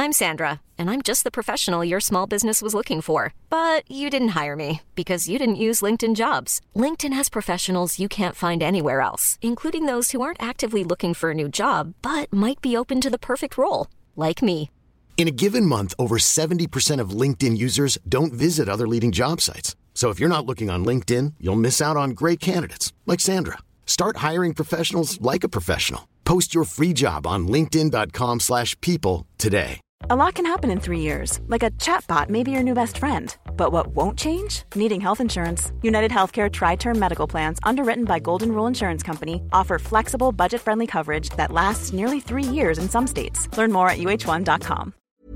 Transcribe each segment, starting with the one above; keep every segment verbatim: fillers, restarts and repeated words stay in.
I'm Sandra, and I'm just the professional your small business was looking for. But you didn't hire me because you didn't use LinkedIn Jobs. LinkedIn has professionals you can't find anywhere else, including those who aren't actively looking for a new job, but might be open to the perfect role, like me. In a given month, over seventy percent of LinkedIn users don't visit other leading job sites. So if you're not looking on LinkedIn, you'll miss out on great candidates like Sandra. Start hiring professionals like a professional. Post your free job on linkedin.com slash people today. A lot can happen in three years, like a chatbot may be your new best friend. But what won't change? Needing health insurance. United Healthcare Tri-Term Medical Plans, underwritten by Golden Rule Insurance Company, offer flexible, budget-friendly coverage that lasts nearly three years in some states. Learn more at U H one dot com.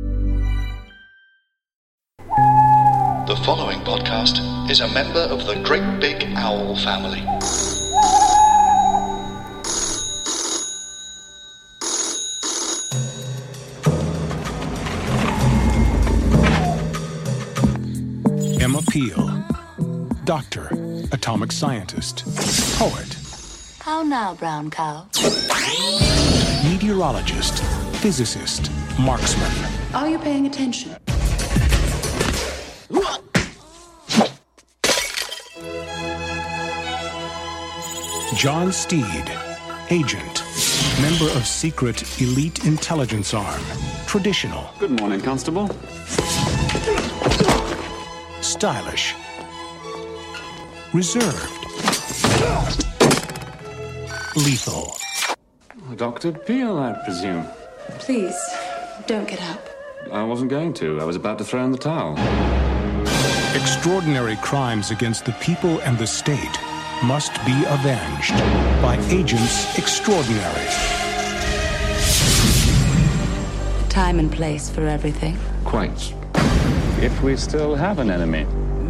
The following podcast is a member of the Great Big Owl family. Emma Peel, doctor, atomic scientist, poet. How now, brown cow? Meteorologist, physicist, marksman. Are you paying attention? John Steed, agent, member of secret elite intelligence arm, traditional. Good morning, Constable. Stylish, reserved, lethal. Doctor Peel, I presume. Please, don't get up. I wasn't going to. I was about to throw in the towel. Extraordinary crimes against the people and the state must be avenged by agents extraordinary. Time and place for everything. Quite. If we still have an enemy.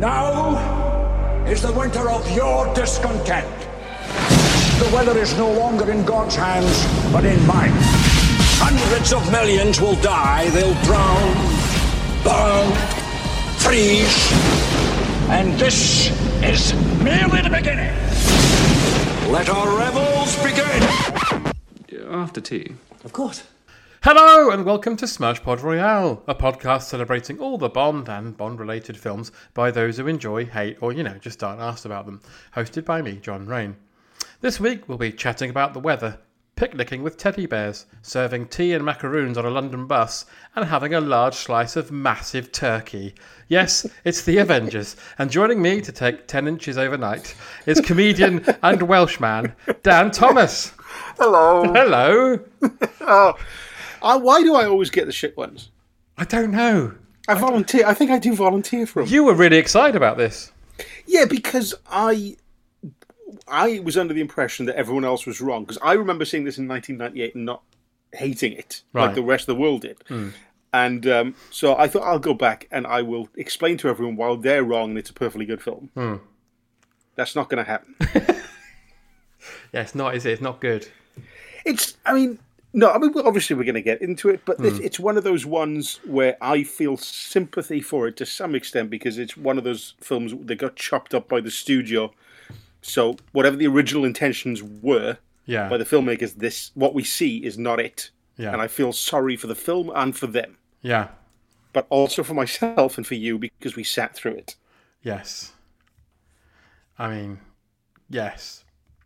Now is the winter of your discontent. The weather is no longer in God's hands, but in mine. Hundreds of millions will die. They'll drown, burn, freeze. And this is merely the beginning. Let our revels begin. After tea. Of course. Hello and welcome to Smash Pod Royale, a podcast celebrating all the Bond and Bond-related films by those who enjoy, hate, or, you know, just aren't asked about them. Hosted by me, John Rain. This week we'll be chatting about the weather, picnicking with teddy bears, serving tea and macaroons on a London bus, and having a large slice of massive turkey. Yes, it's the Avengers, and joining me to take ten inches overnight is comedian and Welshman, Dan Thomas. Hello. Hello. oh. Uh, why do I always get the shit ones? I don't know. I volunteer. I think I do volunteer for them. You were really excited about this. Yeah, because I I was under the impression that everyone else was wrong. Because I remember seeing this in nineteen ninety-eight and not hating it right. like the rest of the world did. Mm. And um, so I thought I'll go back and I will explain to everyone why they're wrong and it's a perfectly good film. Mm. That's not going to happen. Yeah, it's not, is it? It's not good. It's, I mean... No, I mean, obviously we're going to get into it, but mm. it's, it's one of those ones where I feel sympathy for it to some extent because it's one of those films that got chopped up by the studio. So whatever the original intentions were yeah. by the filmmakers, this what we see is not it. Yeah. And I feel sorry for the film and for them. Yeah. But also for myself and for you because we sat through it. Yes. I mean, yes.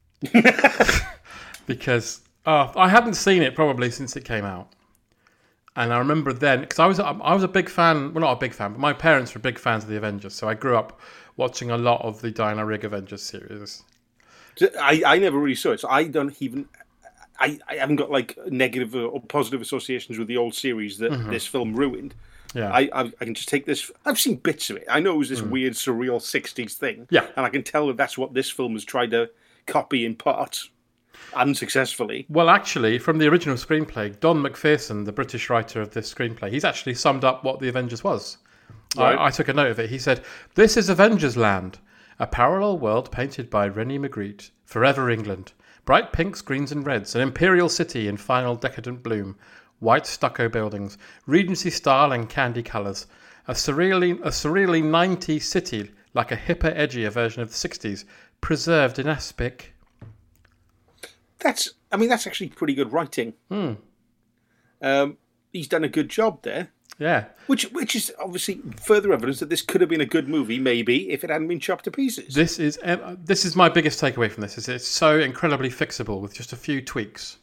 Because... Oh, I hadn't seen it probably since it came out, and I remember then because I was I was a big fan. Well, not a big fan, but my parents were big fans of the Avengers, so I grew up watching a lot of the Diana Rigg Avengers series. I, I never really saw it, so I don't even I, I haven't got like negative or positive associations with the old series that mm-hmm. this film ruined. Yeah, I, I I can just take this. I've seen bits of it. I know it was this mm. weird surreal sixties thing. Yeah, and I can tell that that's what this film has tried to copy in part. Unsuccessfully. Well, actually, from the original screenplay, Don McPherson, the British writer of this screenplay, he's actually summed up what the Avengers was. Right. I, I took a note of it. He said, "This is Avengers Land, a parallel world painted by René Magritte, Forever England. Bright pinks, greens and reds, an imperial city in final decadent bloom, white stucco buildings, Regency style and candy colours, a surreally, a surreally nineties city like a hipper, edgier version of the sixties, preserved in aspic." That's, I mean, that's actually pretty good writing. Hmm. Um, he's done a good job there. Yeah. Which which is obviously further evidence that this could have been a good movie, maybe, if it hadn't been chopped to pieces. This is uh, this is my biggest takeaway from this. Is it's so incredibly fixable with just a few tweaks.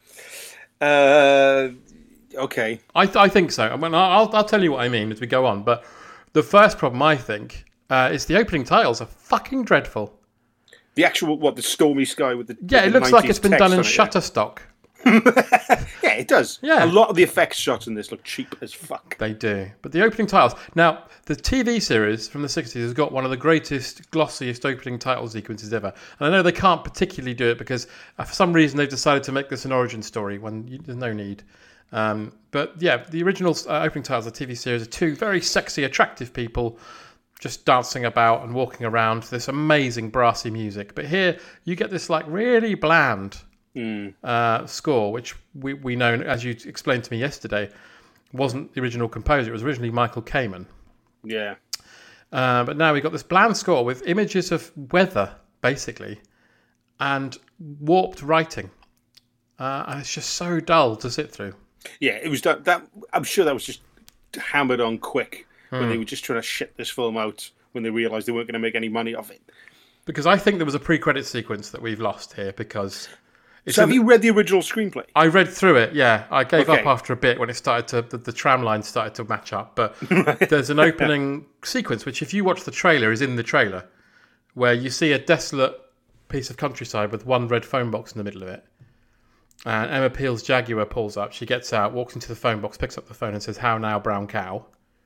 Uh, okay. I th- I think so. I mean, I'll I'll tell you what I mean as we go on. But the first problem I think uh, is the opening titles are fucking dreadful. The actual what the stormy sky with the yeah, with it looks like it's been done in it, Shutterstock. Yeah. Yeah, it does. Yeah. A lot of the effects shots in this look cheap as fuck. They do. But the opening titles... Now, the T V series from the sixties has got one of the greatest, glossiest opening title sequences ever. And I know they can't particularly do it because uh, for some reason they've decided to make this an origin story when you, there's no need. Um, but yeah, the original uh, opening titles of the T V series are two very sexy, attractive people just dancing about and walking around to this amazing brassy music. But here, you get this like really bland... Mm. Uh, score, which we, we know, as you explained to me yesterday, wasn't the original composer. It was originally Michael Kamen. Yeah. Uh, but now we've got this bland score with images of weather, basically, and warped writing. Uh, and it's just so dull to sit through. Yeah, it was that. that I'm sure that was just hammered on quick mm. when they were just trying to shit this film out when they realised they weren't going to make any money off it. Because I think there was a pre-credit sequence that we've lost here because... It's so have you read the original screenplay? I read through it, yeah. I gave okay. up after a bit when it started to the, the tram line started to match up. But there's an opening sequence, which if you watch the trailer, is in the trailer, where you see a desolate piece of countryside with one red phone box in the middle of it. And Emma Peel's Jaguar pulls up. She gets out, walks into the phone box, picks up the phone and says, "How now, brown cow?"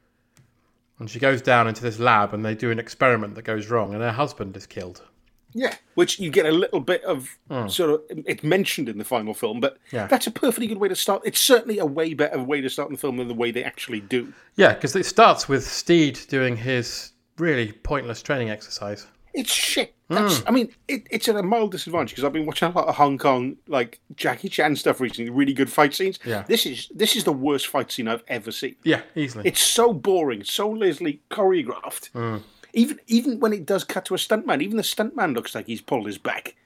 And she goes down into this lab and they do an experiment that goes wrong and her husband is killed. Yeah, which you get a little bit of mm. sort of, it's mentioned in the final film, but yeah. that's a perfectly good way to start. It's certainly a way better way to start the film than the way they actually do. Yeah, because it starts with Steed doing his really pointless training exercise. It's shit. That's, mm. I mean, it, it's at a mild disadvantage because I've been watching a lot of Hong Kong, like Jackie Chan stuff recently, really good fight scenes. Yeah. This is this is the worst fight scene I've ever seen. Yeah, easily. It's so boring, so lazily choreographed. Mm. Even even when it does cut to a stuntman, even the stuntman looks like he's pulled his back.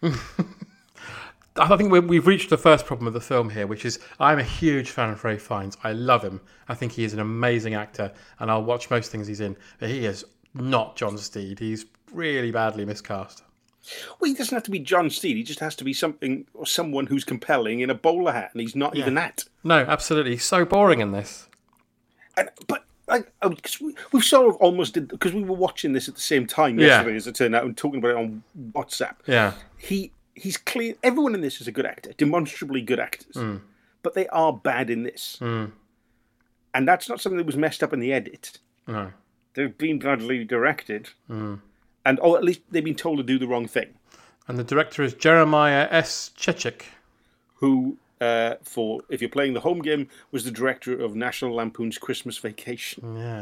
I think we've reached the first problem of the film here, which is I'm a huge fan of Ralph Fiennes. I love him. I think he is an amazing actor, and I'll watch most things he's in. But he is not John Steed. He's really badly miscast. Well, he doesn't have to be John Steed. He just has to be something or someone who's compelling in a bowler hat, and he's not yeah. even that. No, absolutely. He's so boring in this. And but. Like, because we, we've sort of almost did because we were watching this at the same time yesterday, yeah. as it turned out, and talking about it on WhatsApp. Yeah, he he's clear. Everyone in this is a good actor, demonstrably good actors, mm. but they are bad in this, mm. and that's not something that was messed up in the edit. No, they've been badly directed, mm. and or at least they've been told to do the wrong thing. And the director is Jeremiah S. Chechik, who. Uh, for if you're playing the home game, was the director of National Lampoon's Christmas Vacation. Yeah.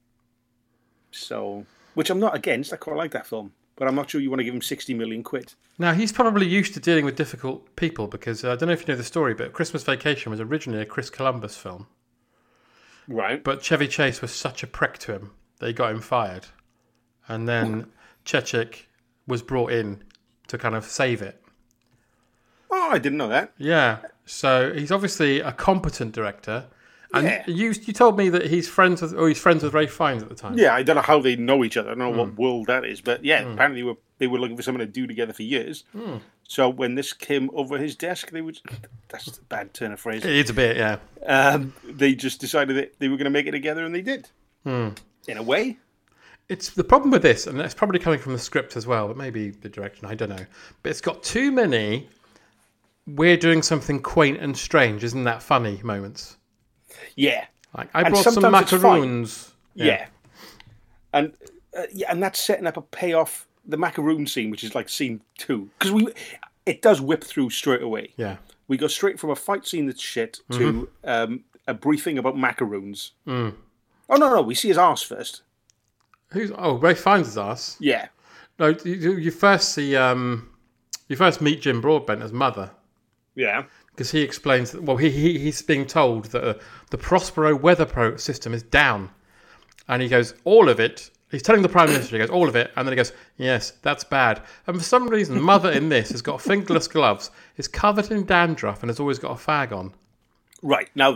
So, which I'm not against. I quite like that film, but I'm not sure you want to give him sixty million quid. Now he's probably used to dealing with difficult people because uh, I don't know if you know the story, but Christmas Vacation was originally a Chris Columbus film. Right. But Chevy Chase was such a prick to him that he got him fired, and then Chechik was brought in to kind of save it. Oh, I didn't know that. Yeah. So he's obviously a competent director. And yeah. you you told me that he's friends with, or he's friends with Ralph Fiennes at the time. Yeah, I don't know how they know each other. I don't know mm. what world that is. But yeah, mm. apparently they were, they were looking for something to do together for years. Mm. So when this came over his desk, they would, that's a bad turn of phrase. It's a bit, yeah. Um, they just decided that they were going to make it together, and they did. Mm. In a way. It's the problem with this, and it's probably coming from the script as well, but maybe the direction, I don't know. But it's got too many... we're doing something quaint and strange, isn't that funny moments? Yeah. Like, I brought some macaroons. Yeah. yeah. And uh, yeah, and that's setting up a payoff, the macaroon scene, which is like scene two. Because we, it does whip through straight away. Yeah. We go straight from a fight scene that's shit to mm-hmm. um, a briefing about macaroons. Mm. Oh, no, no, we see his arse first. Who's? Oh, Ralph Fiennes' his arse? Yeah. No, you, you first see, um, you first meet Jim Broadbent as mother. Yeah. Because he explains that, well, he, he he's being told that uh, the Prospero weather pro system is down. And he goes, all of it. He's telling the Prime Minister, he goes, all of it. And then he goes, yes, that's bad. And for some reason, Mother in this has got fingerless gloves, is covered in dandruff, and has always got a fag on. Right. Now then,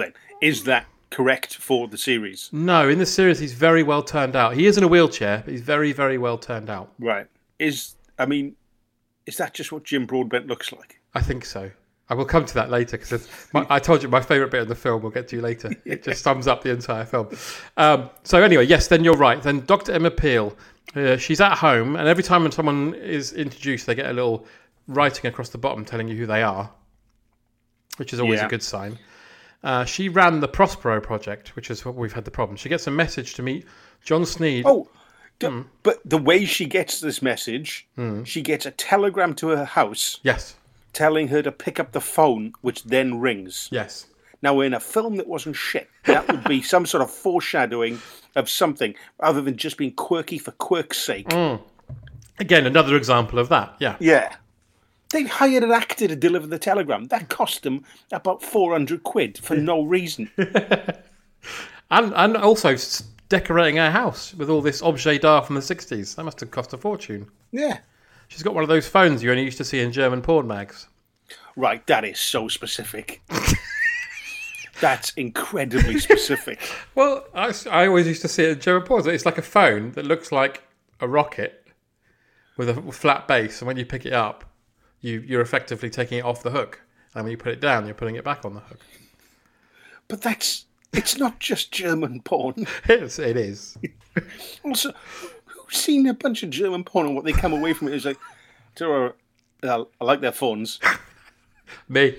is that correct for the series? No, in the series he's very well turned out. He is in a wheelchair, but he's very, very well turned out. Right. Is, I mean, is that just what Jim Broadbent looks like? I think so. I will come to that later because I told you my favourite bit of the film. We'll get to later. It just sums up the entire film. Um, so anyway, yes, then you're right. Then Doctor Emma Peel, uh, she's at home, and every time when someone is introduced, they get a little writing across the bottom telling you who they are, which is always Yeah. a good sign. Uh, she ran the Prospero project, which is what we've had the problem. She gets a message to meet John Sneed. Oh, d- but the way she gets this message, Mm. she gets a telegram to her house. Yes. Telling her to pick up the phone, which then rings. Yes. Now, in a film that wasn't shit, that would be some sort of foreshadowing of something, other than just being quirky for quirk's sake. Mm. Again, another example of that. Yeah. Yeah. They hired an actor to deliver the telegram. That cost them about four hundred quid for no reason. and and also s- decorating her house with all this objet d'art from the sixties. That must have cost a fortune. Yeah. She's got one of those phones you only used to see in German porn mags. Right, that is so specific. That's incredibly specific. Well, I, s- I always used to see it in German porn. It's like a phone that looks like a rocket with a flat base, and when you pick it up, you, you're effectively taking it off the hook. And when you put it down, you're putting it back on the hook. But that's... It's not just German porn. It's, it is. Also, who's seen a bunch of German porn and what they come away from it is like, "Do you know what? I like their phones." Me.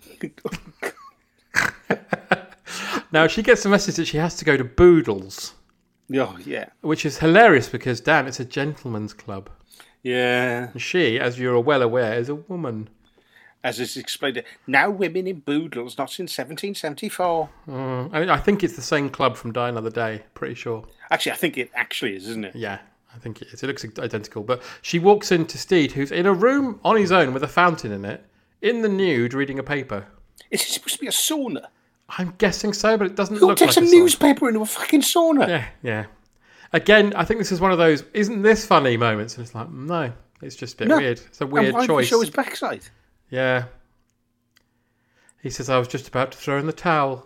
Now, she gets a message that she has to go to Boodles. Oh, yeah. Which is hilarious because, Dan, it's a gentleman's club. Yeah. And she, as you're well aware, is a woman. As it's explained, now women in Boodles, not since seventeen seventy-four. Mm, I, mean, I think it's the same club from Die Another Day, pretty sure. Actually, I think it actually is, isn't it? Yeah, I think it is. It looks identical. But she walks into Steed, who's in a room on his own with a fountain in it, in the nude, reading a paper. Is it supposed to be a sauna? I'm guessing so, but it doesn't Who look takes like a a sauna. newspaper into a fucking sauna? Yeah, yeah. Again, I think this is one of those, isn't this funny moments? And it's like, no, it's just a bit No. weird. It's a weird and why choice. Did he show his backside? Yeah. He says, I was just about to throw in the towel.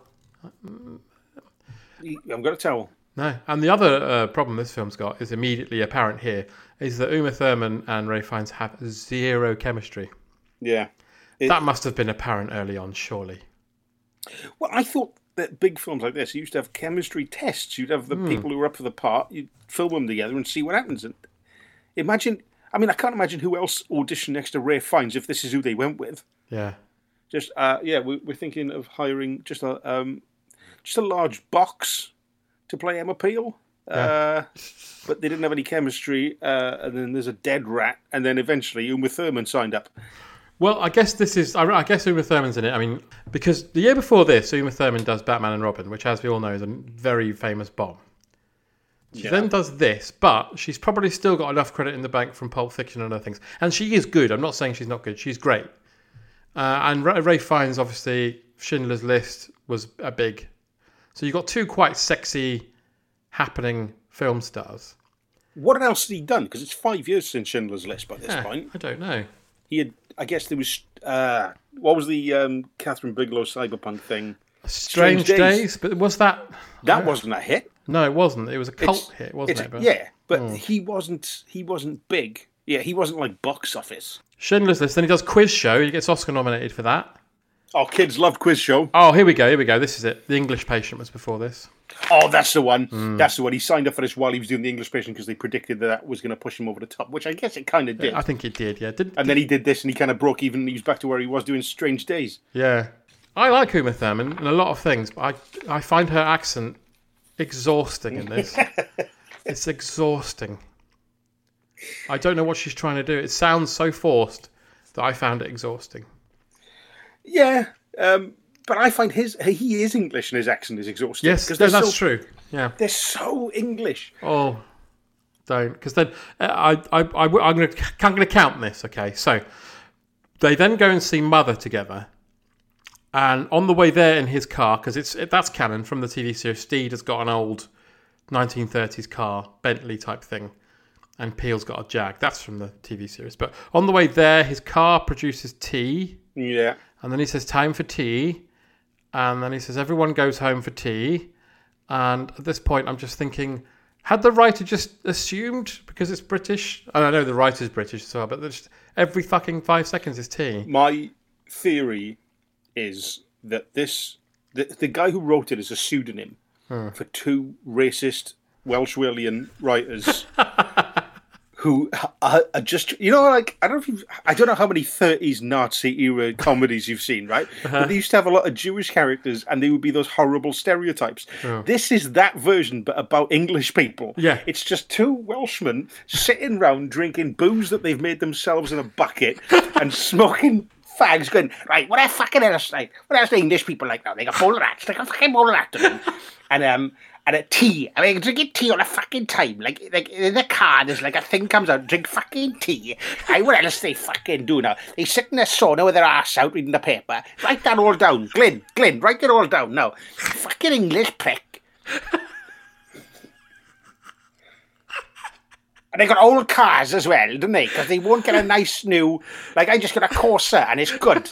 He- I've got a towel. No. And the other uh, problem this film's got is immediately apparent here, is that Uma Thurman and Ray Fiennes have zero chemistry. Yeah. It- That must have been apparent early on, surely. Well, I thought that big films like this, you used to have chemistry tests. You'd have the Hmm. people who were up for the part, you'd film them together and see what happens. And imagine, I mean, I can't imagine who else auditioned next to Ray Fiennes if this is who they went with. Yeah. Just, uh, yeah, we, we're thinking of hiring just a um, just a large box to play Emma Peel. Uh, but they didn't have any chemistry. Uh, and then there's a dead rat. And then eventually Uma Thurman signed up. Well, I guess this is... I, I guess Uma Thurman's in it. I mean, because the year before this, Uma Thurman does Batman and Robin, which, as we all know, is a very famous bomb. She Yeah. then does this, but she's probably still got enough credit in the bank from Pulp Fiction and other things. And she is good. I'm not saying she's not good. She's great. Uh, and Ray, Ray Fiennes, obviously, Schindler's List was a big... So you've got two quite sexy, happening film stars. What else had he done? Because it's five years since Schindler's List by this Yeah, point. I don't know. He had, I guess there was, uh, what was the um, Catherine Bigelow cyberpunk thing? Strange, Strange Days. Days. But was that... That wasn't a hit. No, it wasn't. It was a cult It's- hit, wasn't it's- it? But, yeah, but Hmm. he wasn't. He wasn't big. Yeah, he wasn't like box office. Schindler's List. Then he does Quiz Show. He gets Oscar nominated for that. Oh, kids loved Quiz Show. Oh, here we go. Here we go. This is it. The English Patient was before this. Oh, that's the one. Hmm. That's the one. He signed up for this while he was doing the English Patient because they predicted that, that was going to push him over the top, which I guess it kind of did. I think it did. Yeah. Did, and then he did this, and he kind of broke even. And he was back to where he was doing Strange Days. Yeah. I like Uma Thurman and a lot of things, but I I find her accent exhausting in this. It's exhausting. I don't know what she's trying to do. It sounds so forced that I found it exhausting. Yeah, um, but I find his he is English and his accent is exhausting. Yes, 'cause no, they're that's so- true. Yeah. They're so English. Oh, don't, because then uh, I I I I'm gonna I'm gonna count this. Okay, so they then go and see Mother together, and on the way there in his car, because it's it, that's canon from the T V series. Steed has got an old nineteen thirties car, Bentley type thing, and Peel's got a Jag. That's from the T V series. But on the way there, his car produces tea. Yeah. And then he says, time for tea. And then he says, everyone goes home for tea. And at this point, I'm just thinking, had the writer just assumed, because it's British? And I know the writer's British as well, but just every fucking five seconds is tea. My theory is that this, the, the guy who wrote it is a pseudonym hmm. for two racist Welsh Walian writers who are, are just, you know, like, I don't know if you've, I don't know how many thirties Nazi era comedies you've seen, right? Uh-huh. But they used to have a lot of Jewish characters and they would be those horrible stereotypes. Oh. This is that version, but about English people. Yeah. It's just two Welshmen sitting round drinking booze that they've made themselves in a bucket and smoking fags going, right, what the fucking else, like, what else do English people like now? They got bowl of rats, they got fucking bowl of rats to them. And, um, and a tea. I mean, drinking tea all the fucking time. Like, like in the car, there's like a thing comes out, drink fucking tea. I what else they fucking do now? They sit in a sauna with their ass out reading the paper. Write that all down. Glyn, Glyn, write it all down now. Fucking English prick. And they got old cars as well, don't they? Because they won't get a nice new... Like, I just got a Corsa and it's good.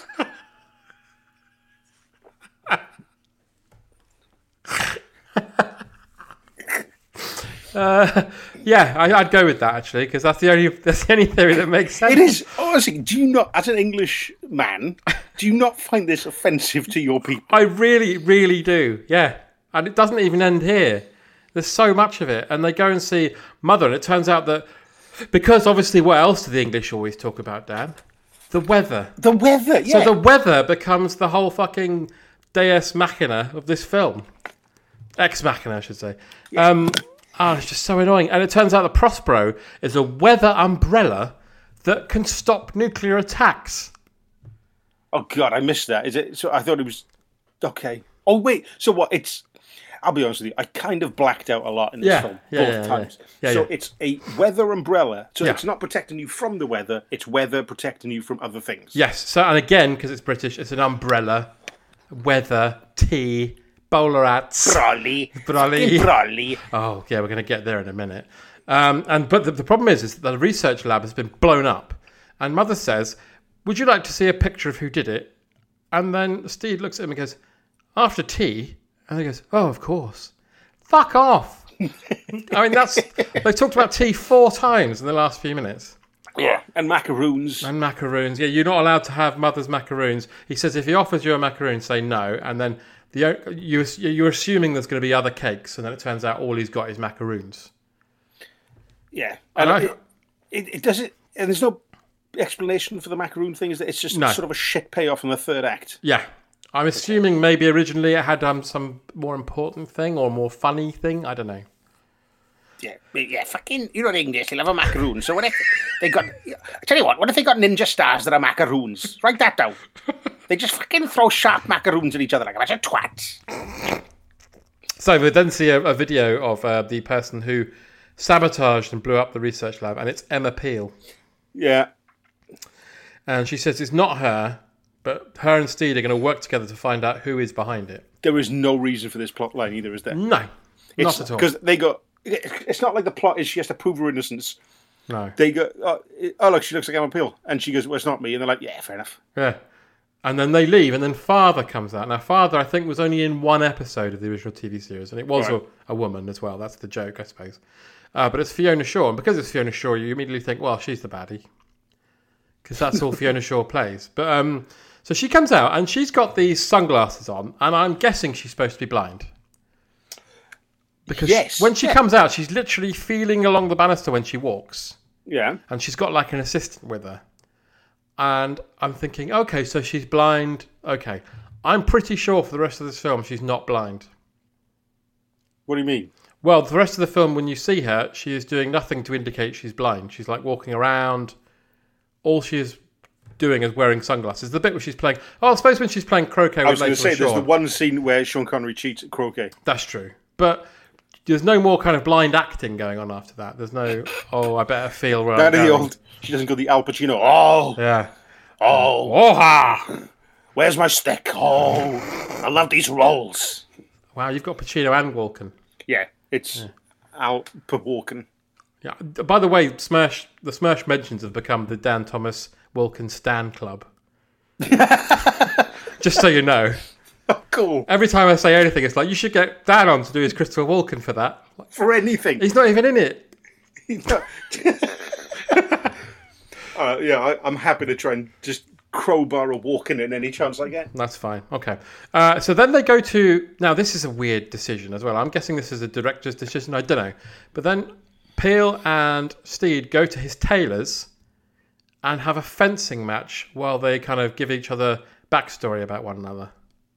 Uh, yeah, I, I'd go with that actually because that's the only that's the only theory that makes sense. It is honestly. Do you not, as an English man, do you not find this offensive to your people? I really, really do. Yeah, and it doesn't even end here. There's so much of it, and they go and see Mother, and it turns out that because obviously, what else do the English always talk about, Dan? The weather. The weather. Yeah. So the weather becomes the whole fucking Deus Machina of this film. Ex Machina, I should say. Yeah. Um, Oh, it's just so annoying. And it turns out that Prospero is a weather umbrella that can stop nuclear attacks. Oh, God, I missed that. Is it? So I thought it was... Okay. Oh, wait. So what? It's... I'll be honest with you. I kind of blacked out a lot in this yeah, film. Yeah, both yeah, times. Yeah. Yeah, so yeah. it's a weather umbrella. So yeah. it's not protecting you from the weather. It's weather protecting you from other things. Yes. So, and again, because it's British, it's an umbrella, weather, tea... Bowler hats. Brolly. Brolly. Brolly. Oh, yeah, we're going to get there in a minute. Um, and But the, the problem is, is that the research lab has been blown up. And Mother says, would you like to see a picture of who did it? And then Steve looks at him and goes, after tea? And he goes, oh, of course. Fuck off. I mean, that's... They talked about tea four times in the last few minutes. Yeah, and macaroons. And macaroons. Yeah, you're not allowed to have Mother's macaroons. He says if he offers you a macaroon, say no. And then... The, you, you're assuming there's going to be other cakes, and then it turns out all he's got is macaroons. Yeah, and, and I, it, it, it does it, and there's no explanation for the macaroon thing. Is that it's just no. sort of a shit payoff in the third act? Yeah, I'm assuming maybe originally it had um, some more important thing or more funny thing. I don't know. Yeah, yeah, fucking, you know the English, they love a macaroon. So what if they got, I tell you what, what if they got ninja stars that are macaroons? Write that down. They just fucking throw sharp macaroons at each other like a bunch of twats. So we then see a, a video of uh, the person who sabotaged and blew up the research lab, and it's Emma Peel. Yeah. And she says it's not her, but her and Steed are going to work together to find out who is behind it. There is no reason for this plot line either, is there? No, it's, not at all. Because they go, it's not like the plot is she has to prove her innocence. No. They go, oh, oh look, she looks like Emma Peel. And she goes, well, it's not me. And they're like, yeah, fair enough. Yeah. And then they leave, and then Father comes out. Now, Father, I think, was only in one episode of the original T V series, and it was right. a, a woman as well. That's the joke, I suppose. Uh, but it's Fiona Shaw, and because it's Fiona Shaw, you immediately think, well, she's the baddie. Because that's all Fiona Shaw plays. But um, so she comes out, and she's got these sunglasses on, and I'm guessing she's supposed to be blind. Because yes. when she yeah. comes out, she's literally feeling along the banister when she walks. Yeah. And she's got like an assistant with her. And I'm thinking, okay, so she's blind. Okay. I'm pretty sure for the rest of this film, she's not blind. What do you mean? Well, the rest of the film, when you see her, she is doing nothing to indicate she's blind. She's like walking around. All she is doing is wearing sunglasses. The bit where she's playing... Oh, I suppose when she's playing croquet with I was going to say, Shaw, there's the one scene where Sean Connery cheats at croquet. That's true. But... There's no more kind of blind acting going on after that. There's no, oh, I better feel where I'm going. The old, she doesn't go the Al Pacino. Oh. Yeah. Oh. Oh, ha. Where's my stick? Oh. I love these rolls. Wow, you've got Pacino and Walken. Yeah, it's yeah. Al Walken. Yeah. By the way, Smash, the Smash Mentions have become the Dan Thomas Walken Stan Club. Just so you know. Oh, cool. Every time I say anything, it's like, you should get Dan on to do his Christopher Walken for that. For anything. He's not even in it. He's not. uh, yeah, I, I'm happy to try and just crowbar a Walken in any chance I get. That's fine. Okay. Uh, so then they go to... Now, this is a weird decision as well. I'm guessing this is a director's decision. I don't know. But then Peele and Steed go to his tailor's and have a fencing match while they kind of give each other backstory about one another.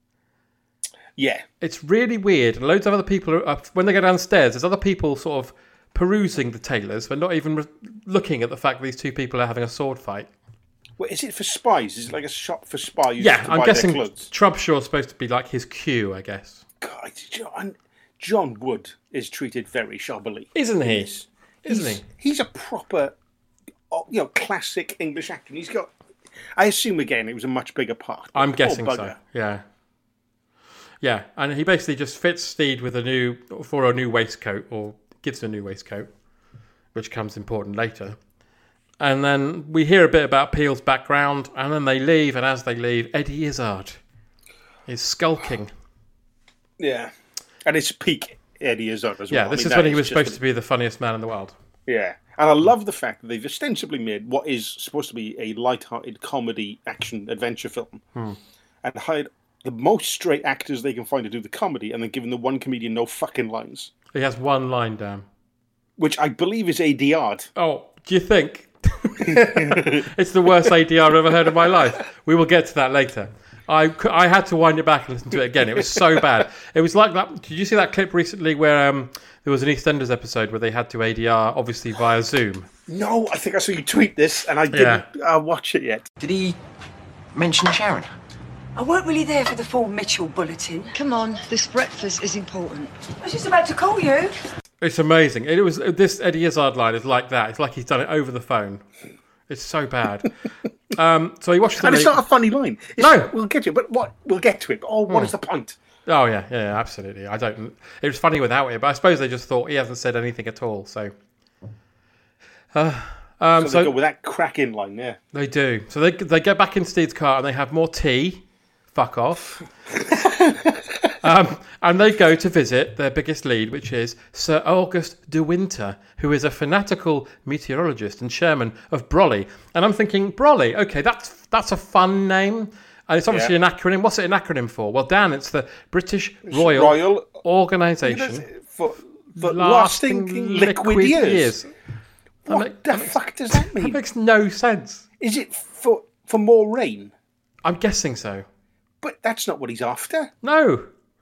Yeah. It's really weird. Loads of other people, are up, when they go downstairs, there's other people sort of perusing the tailors, but not even re- looking at the fact that these two people are having a sword fight. Wait, is it for spies? Is it like a shop for spies? Yeah, to I'm buy guessing their clothes? Trubshaw's supposed to be like his cue, I guess. God, John, John Wood is treated very shobbily. Isn't he? He's, Isn't he's, he? He's a proper, you know, classic English actor. He's got... I assume, again, it was a much bigger part. I'm Poor guessing bugger. so, yeah. Yeah, and he basically just fits Steed with a new, for a new waistcoat, or gives him a new waistcoat, which comes important later. And then we hear a bit about Peele's background, and then they leave, and as they leave, Eddie Izzard is skulking. Yeah. And it's peak Eddie Izzard as well. Yeah, I this mean, is when that he was just supposed a- to be the funniest man in the world. Yeah. And I love the fact that they've ostensibly made what is supposed to be a light-hearted comedy action adventure film Hmm. and hired the most straight actors they can find to do the comedy and then given the one comedian no fucking lines. He has one line down. Which I believe is A D R'd. Oh, do you think? It's the worst A D R I've ever heard in my life. We will get to that later. I, I had to wind it back and listen to it again. It was so bad. It was like that. Did you see that clip recently where um, there was an EastEnders episode where they had to A D R, obviously via Zoom? No, I think I saw you tweet this and I didn't uh, watch it yet. Did he mention Sharon? I weren't really there for the full Mitchell bulletin. Come on, this breakfast is important. I was just about to call you. It's amazing. It was this Eddie Izzard line is like that. It's like he's done it over the phone. It's so bad. um, so he watches. And it's late- not a funny line. It's, No. we'll get to it. But what? We'll get to it. Oh, what Hmm. is the point? Oh yeah, yeah, yeah, absolutely. I don't. It was funny without it, but I suppose they just thought he hasn't said anything at all. So, uh, um, so, so they go with that cracking line, yeah. they do. So they they get back in Steed's car and they have more tea. Fuck off. um, and they go to visit their biggest lead, which is Sir August de Winter, who is a fanatical meteorologist and chairman of Brolly. And I'm thinking, Brolly, okay, that's that's a fun name. And it's obviously Yeah. an acronym. What's it an acronym for? Well, Dan, it's the British Royal, Royal Organisation for, for lasting, liquid, years. That What make- the that makes- fuck does that mean? That makes no sense. Is it for for more rain? I'm guessing so. But that's not what he's after. No.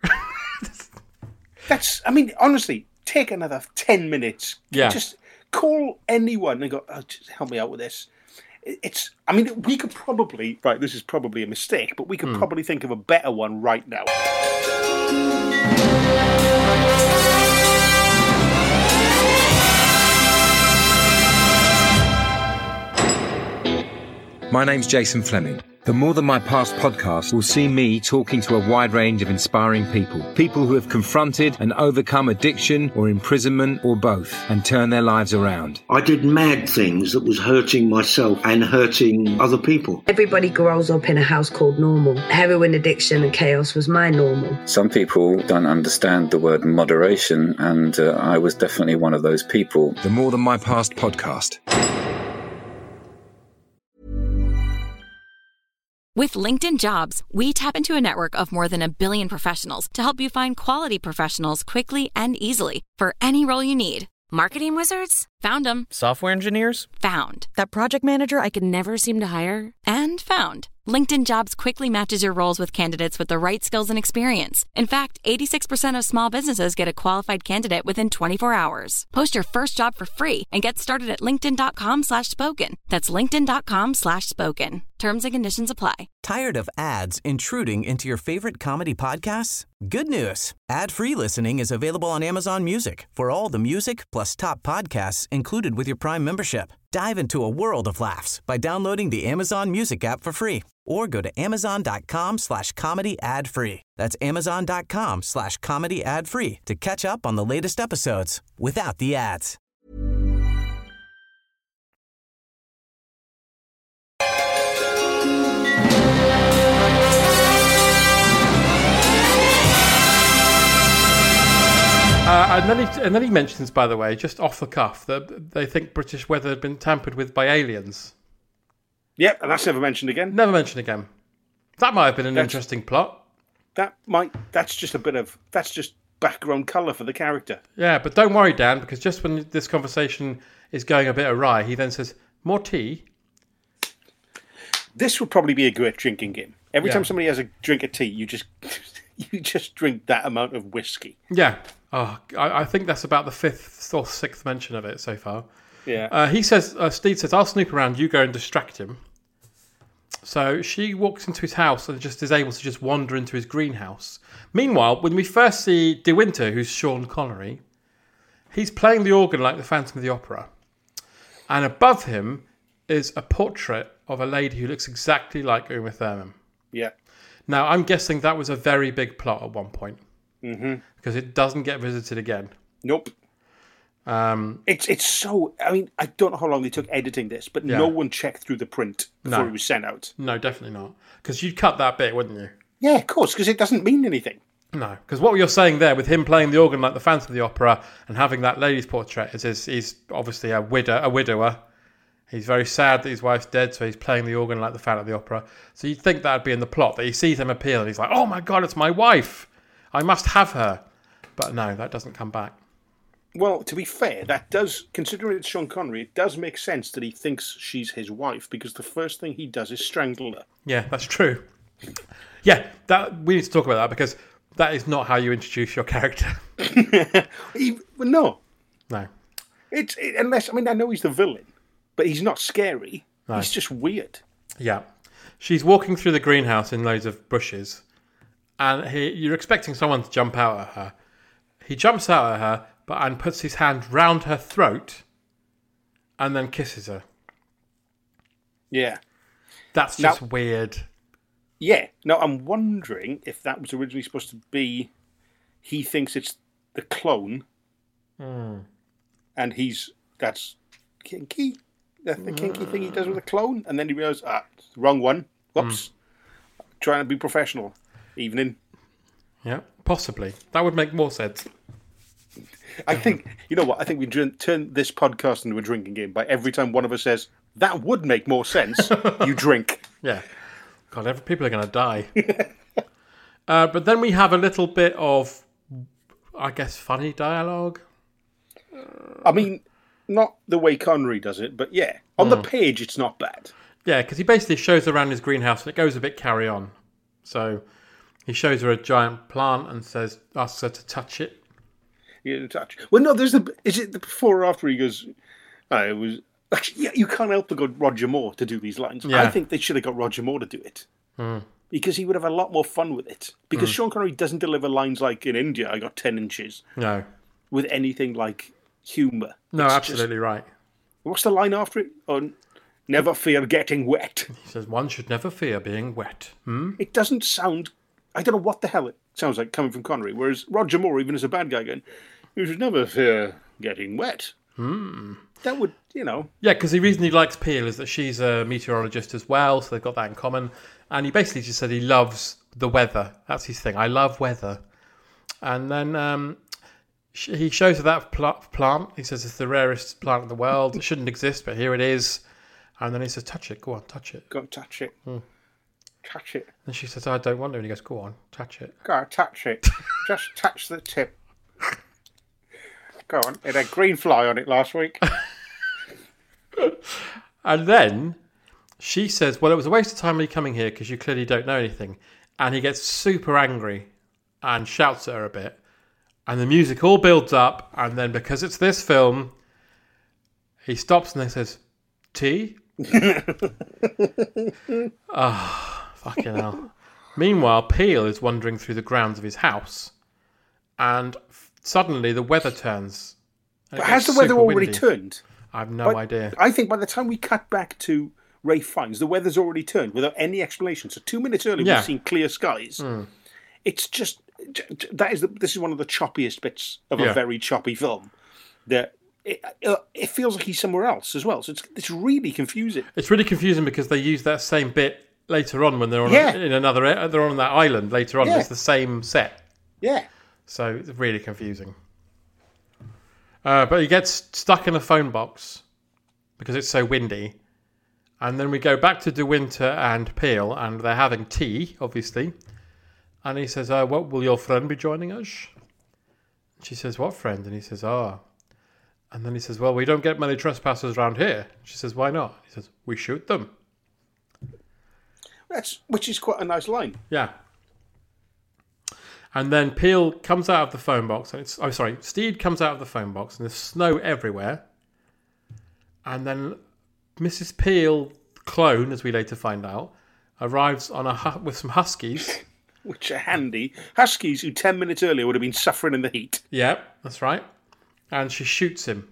That's, I mean, honestly, take another ten minutes. Yeah. Just call anyone and go, oh, just help me out with this. It- It's, I mean, we could probably, right, this is probably a mistake, but we could Hmm. probably think of a better one right now. My name's Jason Fleming. The More Than My Past podcast will see me talking to a wide range of inspiring people. People who have confronted and overcome addiction or imprisonment or both and turned their lives around. I did mad things that was hurting myself and hurting other people. Everybody grows up in a house called normal. Heroin addiction and chaos was my normal. Some people don't understand the word moderation, and uh, I was definitely one of those people. The More Than My Past podcast. With LinkedIn Jobs, we tap into a network of more than a billion professionals to help you find quality professionals quickly and easily for any role you need. Marketing wizards? Found them. Software engineers? Found. That project manager I could never seem to hire? And found. LinkedIn Jobs quickly matches your roles with candidates with the right skills and experience. In fact, eighty-six percent of small businesses get a qualified candidate within twenty-four hours. Post your first job for free and get started at linkedin.com slash spoken. That's linkedin.com slash spoken. Terms and conditions apply. Tired of ads intruding into your favorite comedy podcasts? Good news. Ad-free listening is available on Amazon Music for all the music plus top podcasts included with your Prime membership. Dive into a world of laughs by downloading the Amazon Music app for free or go to amazon.com slash comedy ad free. That's amazon.com slash comedy ad free to catch up on the latest episodes without the ads. Uh, and, then he, and then he mentions, by the way, just off the cuff, that they think British weather had been tampered with by aliens. Yep, and that's never mentioned again. Never mentioned again. That might have been an that's, interesting plot. That might. That's just a bit of. That's just background colour for the character. Yeah, but don't worry, Dan, because just when this conversation is going a bit awry, he then says, "More tea." This would probably be a great drinking game. Every Yeah. time somebody has a drink of tea, you just you just drink that amount of whiskey. Yeah. Oh, I, I think that's about the fifth or sixth mention of it so far. Yeah. Uh, he says, uh, Steve says, "I'll snoop around, you go and distract him." So she walks into his house and just is able to just wander into his greenhouse. Meanwhile, when we first see De Winter, who's Sean Connery, he's playing the organ like the Phantom of the Opera. And above him is a portrait of a lady who looks exactly like Uma Thurman. Yeah. Now, I'm guessing that was a very big plot at one point. Mm-hmm. Because it doesn't get visited again. Nope. Um, it's it's so. I mean, I don't know how long they took editing this, but Yeah. no one checked through the print before No. it was sent out. No, definitely not. Because you'd cut that bit, wouldn't you? Yeah, of course, because it doesn't mean anything. No, because what you're saying there with him playing the organ like the Phantom of the Opera and having that lady's portrait is, is he's obviously a widow, a widower. He's very sad that his wife's dead, so he's playing the organ like the Phantom of the Opera. So you'd think that'd be in the plot, that he sees him appeal and he's like, "Oh my God, it's my wife! I must have her." But no, that doesn't come back. Well, to be fair, that does, considering it's Sean Connery, it does make sense that he thinks she's his wife, because the first thing he does is strangle her. Yeah, that's true. Yeah, that we need to talk about that, because that is not how you introduce your character. he, no. No. It's it, unless, I mean, I know he's the villain, but he's not scary. No. He's just weird. Yeah. She's walking through the greenhouse in loads of bushes, and he, you're expecting someone to jump out at her. He jumps out at her, but and puts his hand round her throat, and then kisses her. Yeah. That's Now- just weird. Yeah. Now, I'm wondering if that was originally supposed to be, he thinks it's the clone, Hmm. and he's, that's kinky. That's the kinky thing he does with a clone, and then he realizes, ah, it's the wrong one. Whoops. Trying to be professional. Evening. Yeah, possibly. That would make more sense. I think, you know what, I think we dr- turn this podcast into a drinking game by every time one of us says, that would make more sense, you drink. Yeah. God, every, people are going to die. uh, but then we have a little bit of, I guess, funny dialogue. I mean, not the way Connery does it, but yeah, on the page it's not bad. Yeah, because he basically shows around his greenhouse and it goes a bit carry on. So he shows her a giant plant and says, asks her to touch it. Yeah, touch. Well, no, there's the. Is it the before or after he goes? Oh, it was. Actually, yeah, you can't help but go Roger Moore to do these lines. Yeah. I think they should have got Roger Moore to do it Hmm. because he would have a lot more fun with it. Because Mm. Sean Connery doesn't deliver lines like in India, I got ten inches. No. With anything like humour. No, It's absolutely just- right. What's the line after it? Oh, never fear getting wet. He says, one should never fear being wet. Hmm? It doesn't sound. I don't know what the hell it sounds like coming from Connery. Whereas Roger Moore, even as a bad guy, going, "You should never fear getting wet." Hmm. That would, you know. Yeah, because the reason he likes Peel is that she's a meteorologist as well, so they've got that in common. And he basically just said he loves the weather. That's his thing. I love weather. And then um, sh- he shows her that pl- plant. He says it's the rarest plant in the world. It shouldn't exist, but here it is. And then he says, touch it. Go on, touch it. Go on, touch it. Hmm. Touch it. And she says, I don't want to. And he goes, go on, touch it. Go on, touch it. Just touch the tip. Go on. It had green fly on it last week. And then she says, well, it was a waste of time me coming here because you clearly don't know anything. And he gets super angry and shouts at her a bit. And the music all builds up. And then because it's this film, he stops and then says, tea? Oh, fucking hell. Meanwhile, Peel is wandering through the grounds of his house. And f- suddenly the weather turns. And it But has gets the weather super already windy. turned? I have no But idea. I think by the time we cut back to Ray Fiennes, the weather's already turned without any explanation. So two minutes earlier, Yeah. we've seen clear skies. Mm. It's just that is the, this is one of the choppiest bits of Yeah. a very choppy film. That it, uh, it feels like he's somewhere else as well. So it's it's really confusing. It's really confusing because they use that same bit later on when they're on Yeah. a, in another. They're on that island later on. Yeah. It's the same set, Yeah. so it's really confusing. Uh, but he gets stuck in a phone box because it's so windy. And then we go back to De Winter and Peel, and they're having tea, obviously. And he says, uh, what, will your friend be joining us? She says, what friend? And he says, ah. And then he says, well, we don't get many trespassers around here. She says, why not? He says, we shoot them. That's Which is quite a nice line. Yeah. And then Peel comes out of the phone box. And it's, oh, sorry. Steed comes out of the phone box, and there's snow everywhere. And then Missus Peel, clone, as we later find out, arrives on a hu- with some huskies. Which are handy. Huskies who ten minutes earlier would have been suffering in the heat. Yeah, that's right. And she shoots him.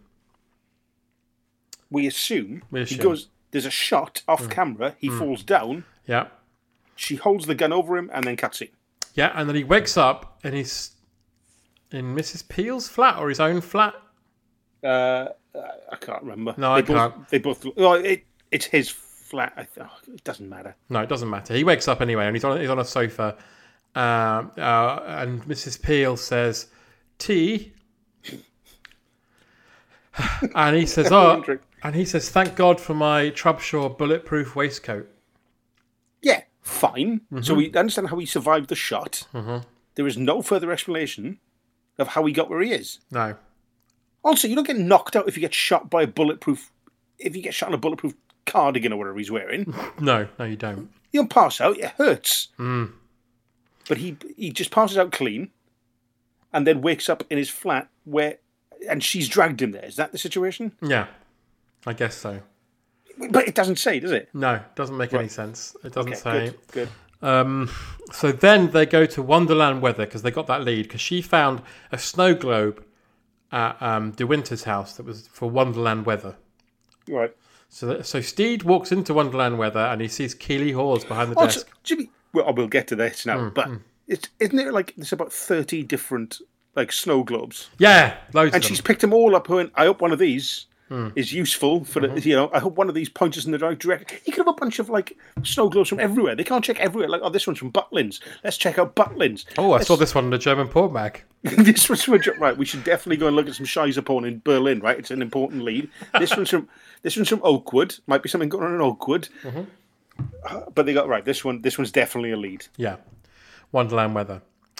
We assume, we assume. he goes, there's a shot off mm. camera, he mm. falls down. Yeah. She holds the gun over him and then cuts it. Yeah, and then he wakes up and he's in Missus Peel's flat or his own flat. Uh, I can't remember. No, they I both, can't. They both. Well, it, it's his flat. I th- oh, it doesn't matter. No, it doesn't matter. He wakes up anyway, and he's on he's on a sofa, uh, uh, and Missus Peel says, "Tea," and he says, "Oh," and he says, "Thank God for my Trubshaw bulletproof waistcoat." Yeah, fine. Mm-hmm. So we understand how he survived the shot. Mm-hmm. There is no further explanation of how he got where he is. No. Also, you don't get knocked out if you get shot by a bulletproof... If you get shot in a bulletproof cardigan or whatever he's wearing. No, no, you don't. You don't pass out. It hurts. Mm. But he he just passes out clean and then wakes up in his flat where... And she's dragged him there. Is that the situation? Yeah, I guess so. But it doesn't say, does it? No, it doesn't make right. any sense. It doesn't okay, say. Good, good. Um, so then they go to Wonderland Weather because they got that lead because she found a snow globe at um, De Winter's house that was for Wonderland Weather. Right. So that, so Steed walks into Wonderland Weather and he sees Keeley Hawes behind the also, desk. Jimmy, well, we'll get to this now, Mm, but mm. It's, isn't there like there's about thirty different like snow globes? Yeah, loads and of them. she's picked them all up. And I hope one of these Mm. is useful for Mhm. the, you know. I hope one of these points us in the right direction. You could have a bunch of like snow globes from everywhere. They can't check everywhere. Like, oh, this one's from Butlins. Let's check out Butlins. Oh, I Let's... saw this one in the German porn mag. This one's from right. We should definitely go and look at some Scheiße porn in Berlin. Right, it's an important lead. This one's from this one's from Oakwood. Might be something going on in Oakwood. Mm-hmm. Uh, but they got right. This one, this one's definitely a lead. Yeah, Wonderland Weather.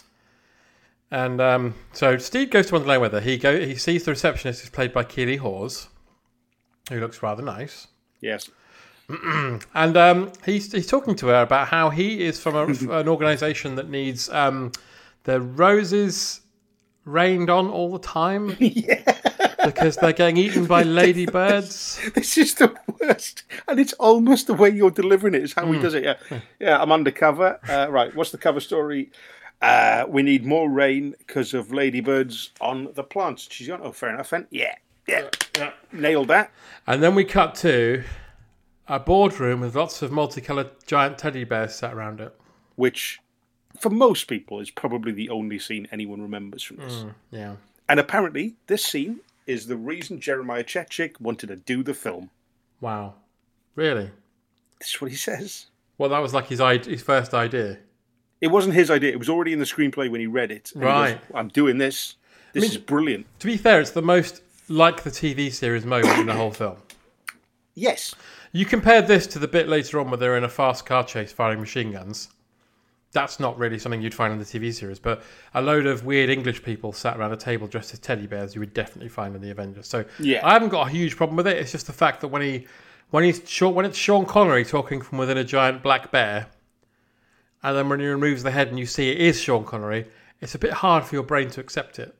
And um, so Steve goes to Wonderland Weather. He go he sees the receptionist who's played by Keeley Hawes, who looks rather nice. Yes. And um, he's he's talking to her about how he is from a, an organisation that needs um, the roses rained on all the time. Yeah. Because they're getting eaten by ladybirds. This is the worst. And it's almost the way you're delivering it is how Mm. he does it. Yeah, yeah. I'm undercover. Uh, right, what's the cover story? Uh, we need more rain because of ladybirds on the plants. She's going, oh, fair enough then. Yeah, yeah, yeah. Nailed that. And then we cut to a boardroom with lots of multicoloured giant teddy bears sat around it. Which, for most people, is probably the only scene anyone remembers from this. Mm, yeah. And apparently, this scene is the reason Jeremiah Chechik wanted to do the film. Wow. Really? This is what he says. Well, that was like his id- his first idea. It wasn't his idea. It was already in the screenplay when he read it. And Right. he goes, I'm doing this. This I mean, is brilliant. To be fair, it's the most like the T V series moment in the whole film. Yes. You compare this to the bit later on where they're in a fast car chase firing machine guns. That's not really something you'd find in the T V series, but a load of weird English people sat around a table dressed as teddy bears you would definitely find in the Avengers. So Yeah. I haven't got a huge problem with it. It's just the fact that when he when he's when it's Sean Connery talking from within a giant black bear, and then when he removes the head and you see it is Sean Connery, it's a bit hard for your brain to accept it.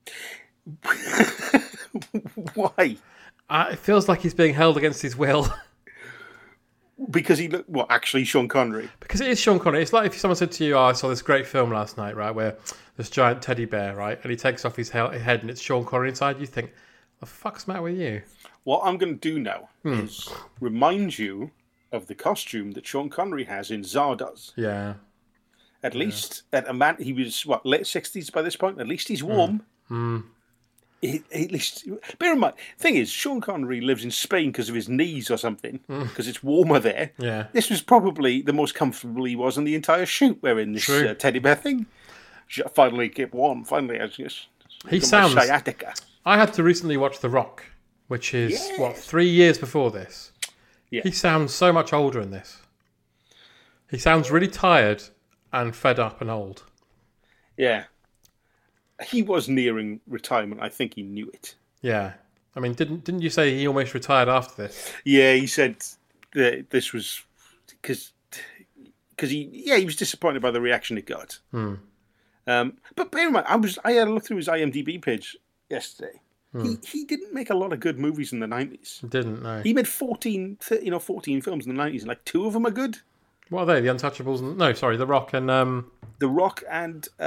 Why? Uh, it feels like he's being held against his will. Because he looked, what, actually Sean Connery? Because it is Sean Connery. It's like if someone said to you, oh, I saw this great film last night, right, where this giant teddy bear, right, and he takes off his he- head and it's Sean Connery inside, you think, the fuck's the matter with you? What I'm going to do now Hmm. is remind you of the costume that Sean Connery has in Zardoz. Yeah. At least, at a man, he was, what, late sixties by this point? At least he's warm. Mm. He, at least, bear in mind, thing is, Sean Connery lives in Spain because of his knees or something, because Mm. it's warmer there. Yeah. This was probably the most comfortable he was in the entire shoot, wearing this True. uh, teddy bear thing. Finally, kept warm. Finally, I just He got my sounds. sciatica. I had to recently watch The Rock, which is, yes. what, three years before this? Yeah. He sounds so much older in this. He sounds really tired and fed up and old. Yeah. He was nearing retirement. I think he knew it. Yeah. I mean, didn't didn't you say he almost retired after this? Yeah, he said that this was... Because because he, yeah, he was disappointed by the reaction it got. Hmm. Um, but bear in mind, I was I had a look through his IMDb page yesterday. Hmm. He he didn't make a lot of good movies in the nineties. Didn't, no. He made fourteen, thirteen or fourteen films in the nineties, and like two of them are good. What are they? The Untouchables? And, no, sorry, The Rock and... Um... The Rock and uh,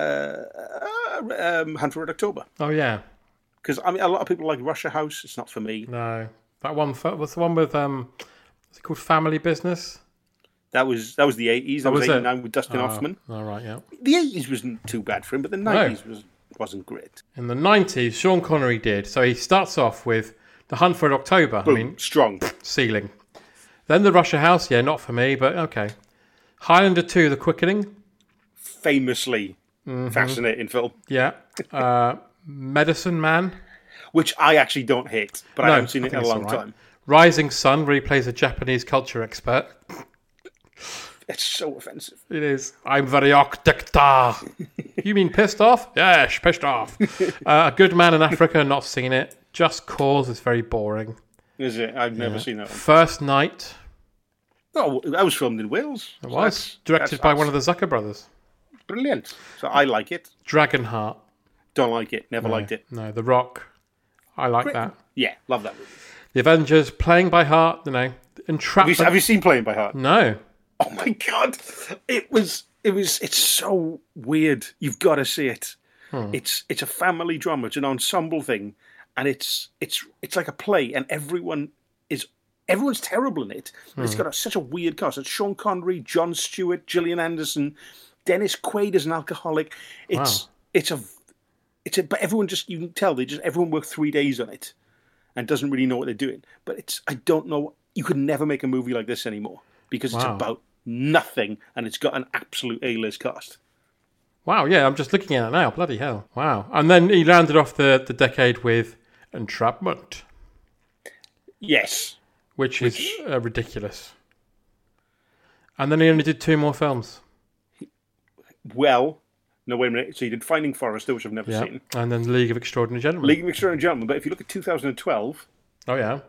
uh, um, Hunt for Red October. Oh, yeah. Because, I mean, a lot of people like Russia House. It's not for me. No. That one, was the one with, um, what's it called, Family Business? That was that was the eighties. That Oh, was, was eighty-nine it? with Dustin Oh, Hoffman. all right, yeah. The eighties wasn't too bad for him, but the nineties was, wasn't great. In the nineties, Sean Connery did. So he starts off with The Hunt for Red October. Boom, I mean, strong. Ceiling. Then The Russia House. Yeah, not for me, but okay. Highlander two, The Quickening. Famously Mm-hmm. fascinating film. Yeah. Uh, Medicine Man. Which I actually don't hate, but No, I haven't seen I it in think a it's long all right. time. Rising Sun, where he plays a Japanese culture expert. It's so offensive. It is. I'm very octecta. You mean pissed off? Yes, pissed off. uh, A Good Man in Africa, not seen it. Just Cause is very boring. Is it? I've never Yeah. seen that one. First Night. Oh, that was filmed in Wales. It So was. that's- Directed that's by us. one of the Zucker brothers. Brilliant. So I like it. Dragonheart. Don't like it. Never No, liked it. No, The Rock. I like Great. that. Yeah, love that movie. The Avengers, Playing by Heart, you know. Have Entrapment. you, have you seen Playing by Heart? No. Oh my god, it was it was it's so weird. You've got to see it. Hmm. It's it's a family drama. It's an ensemble thing, and it's it's it's like a play, and everyone is everyone's terrible in it. But It's Hmm. got a, such a weird cast. It's Sean Connery, Jon Stewart, Gillian Anderson, Dennis Quaid as an alcoholic. It's Wow. it's a it's a but everyone just you can tell they just everyone worked three days on it, and doesn't really know what they're doing. But it's I don't know. You could never make a movie like this anymore because it's Wow. about nothing, and it's got an absolute A-list cast. Wow, yeah, I'm just looking at it now. Bloody hell. Wow. And then he rounded off the, the decade with Entrapment. Yes. Which, Which- is uh, ridiculous. And then he only did two more films. Well, no, wait a minute. So he did Finding Forrester, which I've never Yeah. seen. And then League of Extraordinary Gentlemen. League of Extraordinary Gentlemen. But if you look at two thousand twelve... Oh, yeah.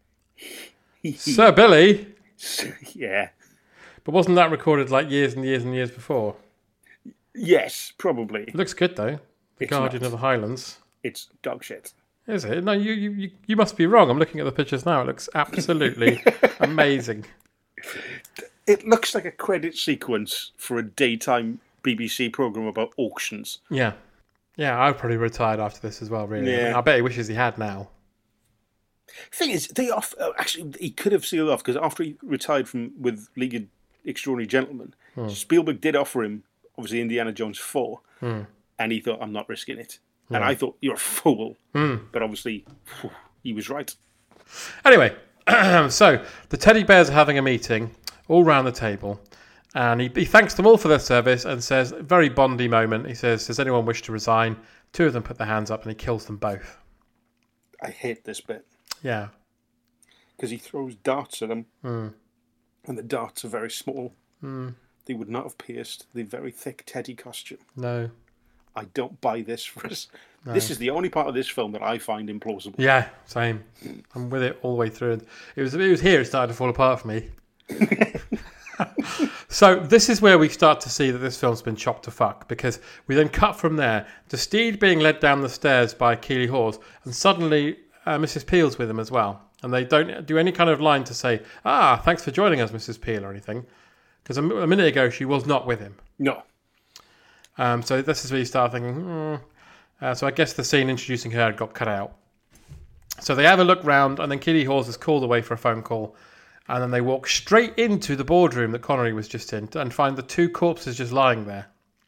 Sir Billy. Yeah. But wasn't that recorded like years and years and years before? Yes, probably. It looks good, though. The It's Guardian not. of the Highlands. It's dog shit. Is it? No, you, you, you- you must be wrong. I'm looking at the pictures now. It looks absolutely amazing. It looks like a credit sequence for a daytime B B C programme about auctions. Yeah. Yeah, I'd probably retired after this as well, really. I, mean, Yeah. I bet he wishes he had now. Thing is, they off uh, actually he could have sealed off because after he retired from with League of Extraordinary Gentlemen, Hmm. Spielberg did offer him obviously Indiana Jones four, Hmm. and he thought, "I'm not risking it." And Yeah. I thought, "You're a fool," Hmm. but obviously phew, he was right. Anyway, so the teddy bears are having a meeting all round the table, and he, he thanks them all for their service and says, very Bondy moment, he says, does anyone wish to resign? Two of them put their hands up and he kills them both. I hate this bit Yeah. because he throws darts at them, Hmm. and the darts are very small. Hmm. They would not have pierced the very thick Teddy costume. No. I don't buy this for us. No. This is the only part of this film that I find implausible. Yeah, same. I'm with it all the way through. It was it was here it started to fall apart for me. So this is where we start to see that this film's been chopped to fuck, because we then cut from there to Steed being led down the stairs by Keely Hawes, and suddenly uh, Missus Peel's with him as well. And they don't do any kind of line to say, ah, thanks for joining us, Missus Peel, or anything. Because a, m- a minute ago she was not with him. No. Um, so this is where you start thinking, hmm. Uh, so I guess the scene introducing her got cut out. So they have a look round, and then Keely Hawes is called away for a phone call. And then they walk straight into the boardroom that Connery was just in and find the two corpses just lying there.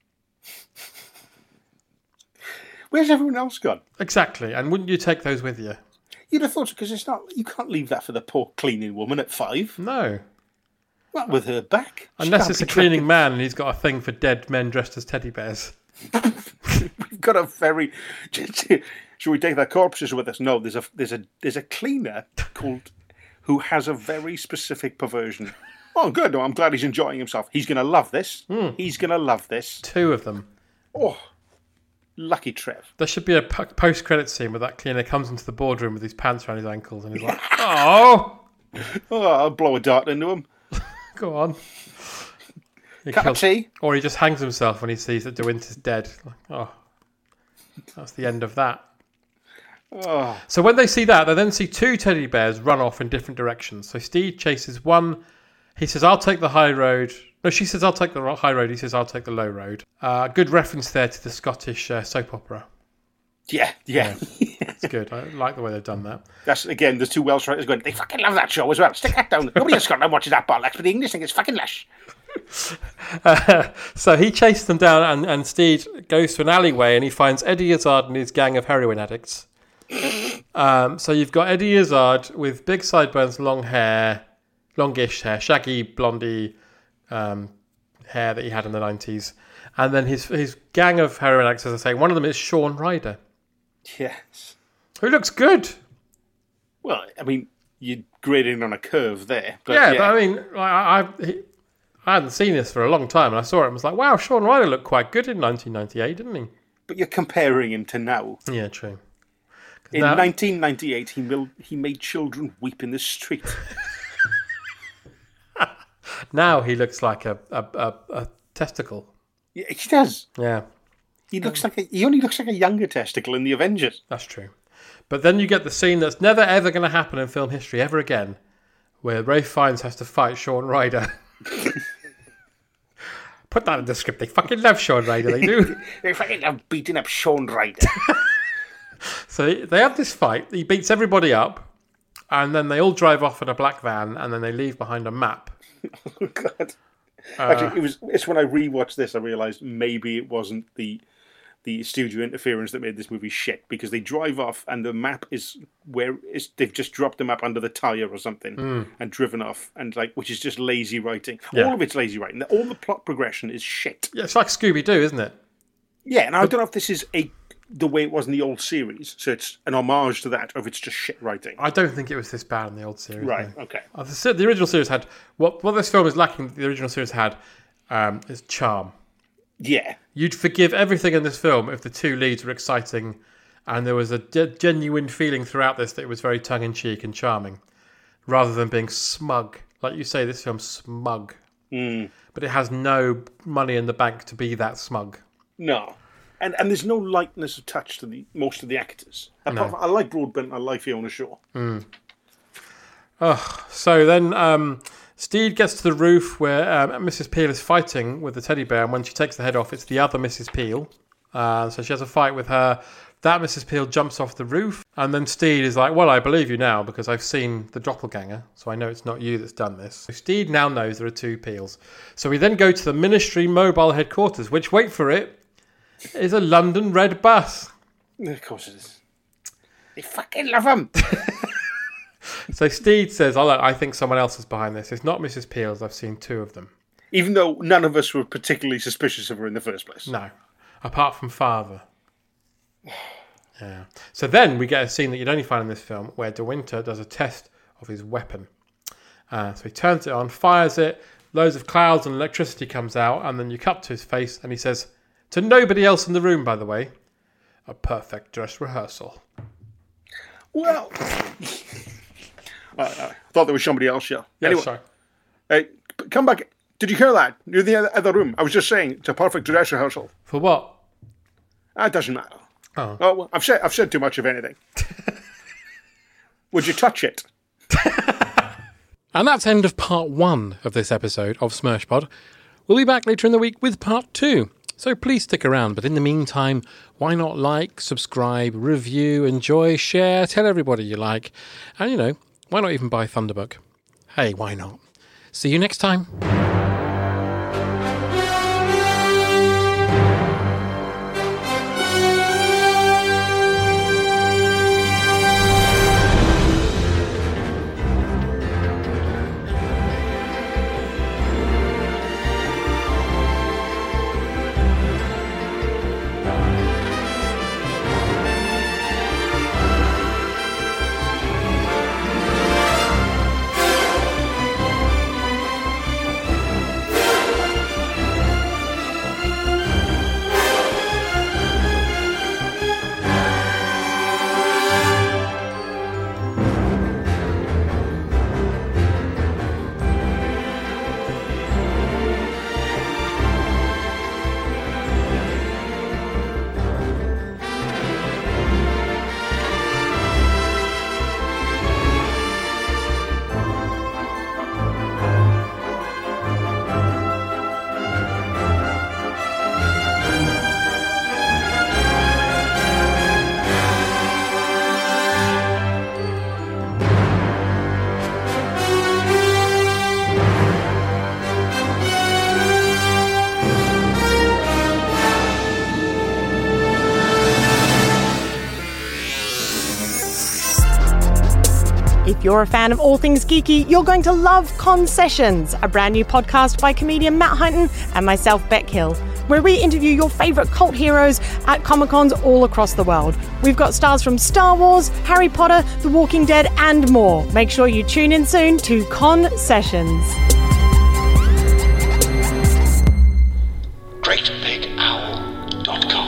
Where's everyone else gone? Exactly. And wouldn't you take those with you? You'd have thought so, because it's not. You can't leave that for the poor cleaning woman at five. No. Not with her back. She Unless can't it's a be cleaning man and he's got a thing for dead men dressed as teddy bears. We've got a very. should we take their corpses with us? No, there's a there's a there's a cleaner called who has a very specific perversion. Oh, good. Oh, I'm glad he's enjoying himself. He's going to love this. Mm. He's going to love this. Two of them. Oh, lucky Trev. There should be a p- post-credit scene where that cleaner comes into the boardroom with his pants around his ankles and he's like, oh! Oh, I'll blow a dart into him. Go on. He Cup kills, of tea? Or he just hangs himself when he sees that De Winter's dead. Like, oh, that's the end of that. Oh. So when they see that, they then see two teddy bears run off in different directions. So Steed chases one. He says, I'll take the high road. No, she says, I'll take the high road. He says, I'll take the low road. Uh, good reference there to the Scottish uh, soap opera. Yeah, yeah. yeah. It's good. I like the way they've done that. That's, again, there's two Welsh writers going, they fucking love that show as well. Stick that down. Nobody in Scotland watches that bollocks, but the English think it's fucking lush. Uh, so he chases them down, and, and Steed goes to an alleyway, and he finds Eddie Izzard and his gang of heroin addicts. Um, so you've got Eddie Izzard with big sideburns, long hair, longish hair, shaggy, blondie um, hair that he had in the nineties. And then his his gang of heroin addicts, as I say, one of them is Sean Ryder. Yes. Who looks good. Well, I mean, you're grading on a curve there. But yeah, yeah, but I mean, I, I, he, I hadn't seen this for a long time, and I saw it and was like, wow, Sean Ryder looked quite good in nineteen ninety-eight, didn't he? But you're comparing him to now. Yeah, true. In now, nineteen ninety-eight, he, mil- he made children weep in the street. Now he looks like a, a, a, a testicle. Yeah, he does. Yeah. He looks like a, he only looks like a younger testicle in the Avengers. That's true. But then you get the scene that's never ever going to happen in film history ever again, where Ralph Fiennes has to fight Sean Ryder. Put that in the script. They fucking love Sean Ryder. They do. They fucking love beating up Sean Ryder. So they have this fight. He beats everybody up, and then they all drive off in a black van, and then they leave behind a map. Oh God! Uh, Actually, it was. It's when I rewatched this I realised maybe it wasn't the the studio interference that made this movie shit, because they drive off and the map is where it's, they've just dropped the map under the tyre or something mm. and driven off, and like which is just lazy writing. Yeah. All of it's lazy writing. All the plot progression is shit. Yeah, it's like Scooby-Doo, isn't it? Yeah, and I don't know if this is a the way it was in the old series, so it's an homage to that, or if it's just shit writing. I don't think it was this bad in the old series. Right, no. okay. Uh, the, the original series had... What, what this film is lacking, the original series had, um, is charm. Yeah. You'd forgive everything in this film if the two leads were exciting, and there was a ge- genuine feeling throughout this that it was very tongue-in-cheek and charming, rather than being smug. Like you say, this film's smug. Mm. But it has no money in the bank to be that smug. No. And and there's no lightness of touch to the most of the actors. No. I like Broadbent, I like Fiona Shaw. Mm. Oh, so then um, Steed gets to the roof where um, Missus Peel is fighting with the teddy bear, and when she takes the head off, it's the other Missus Peel. Uh, so she has a fight with her. That Missus Peel jumps off the roof, and then Steed is like, well, I believe you now because I've seen the doppelganger, so I know it's not you that's done this. So Steed now knows there are two Peels. So we then go to the Ministry Mobile Headquarters, which, wait for it, is a London red bus. Of course it is. They fucking love him. So Steed says, oh, look, I think someone else is behind this. It's not Missus Peel's. I've seen two of them. Even though none of us were particularly suspicious of her in the first place. No. Apart from Father. Yeah. So then we get a scene that you'd only find in this film where De Winter does a test of his weapon. Uh, so he turns it on, fires it, loads of clouds and electricity comes out, and then you cut to his face and he says, to nobody else in the room, by the way, a perfect dress rehearsal. Well, uh, I thought there was somebody else, yeah. Yeah, anyway, sorry. Hey, come back. Did you hear that? You're in the other room. I was just saying, it's a perfect dress rehearsal. For what? That doesn't matter. Oh. Oh, well, I've said I've said too much of anything. Would you touch it? And that's end of part one of this episode of Smirshpod. We'll be back later in the week with part two. So please stick around. But in the meantime, why not like, subscribe, review, enjoy, share, tell everybody you like. And, you know, why not even buy Thunderbook? Hey, why not? See you next time. If you're a fan of all things geeky, you're going to love Concessions, a brand new podcast by comedian Matt Hunton and myself, Beck Hill, where we interview your favourite cult heroes at Comic-Cons all across the world. We've got stars from Star Wars, Harry Potter, The Walking Dead, and more. Make sure you tune in soon to Concessions. great big owl dot com.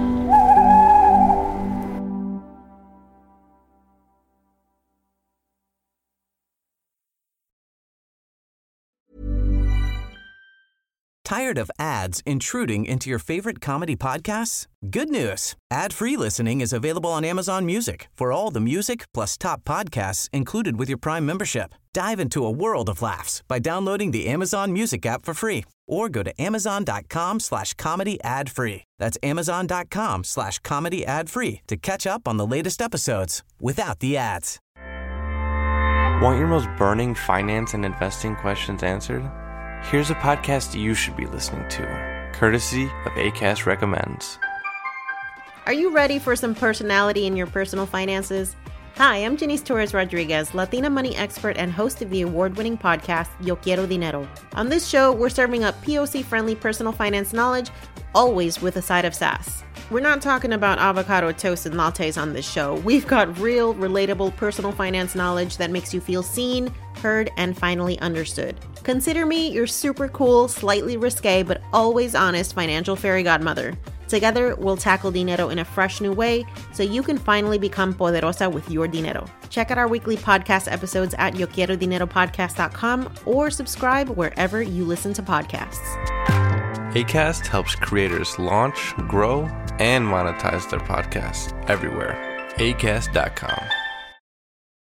Tired of ads intruding into your favorite comedy podcasts? Good news. Ad-free listening is available on Amazon Music for all the music plus top podcasts included with your Prime membership. Dive into a world of laughs by downloading the Amazon Music app for free or go to amazon.com slash comedy ad free. That's amazon.com slash comedy ad free to catch up on the latest episodes without the ads. Want your most burning finance and investing questions answered? Here's a podcast you should be listening to, courtesy of Acast Recommends. Are you ready for some personality in your personal finances? Hi, I'm Janice Torres Rodriguez, Latina money expert and host of the award-winning podcast, Yo Quiero Dinero. On this show, we're serving up P O C-friendly personal finance knowledge, always with a side of sass. We're not talking about avocado toast and lattes on this show. We've got real, relatable personal finance knowledge that makes you feel seen, heard, and finally understood. Consider me your super cool, slightly risque, but always honest financial fairy godmother. Together, we'll tackle dinero in a fresh new way so you can finally become poderosa with your dinero. Check out our weekly podcast episodes at yo quiero dinero podcast dot com or subscribe wherever you listen to podcasts. Acast helps creators launch, grow, and monetize their podcasts everywhere. acast dot com.